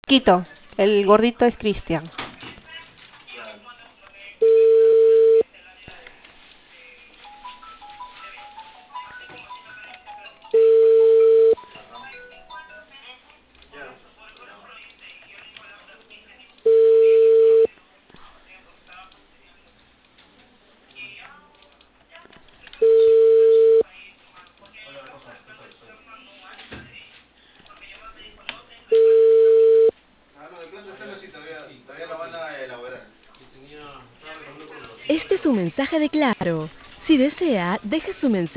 chiquito. El gordito es Cristian. Este es un mensaje de Claro. Si desea, deje su mensaje.